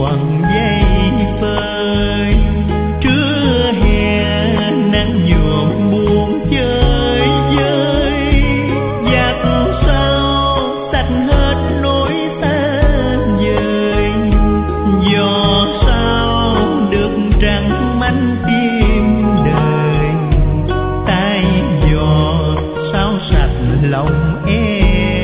còn dây phơi. Trưa hè nắng nhuộm buồn chơi vơi, giặc sao tách hết nỗi xa vời. Gió sao được trắng manh tim đời, tay gió sao sạch lòng em.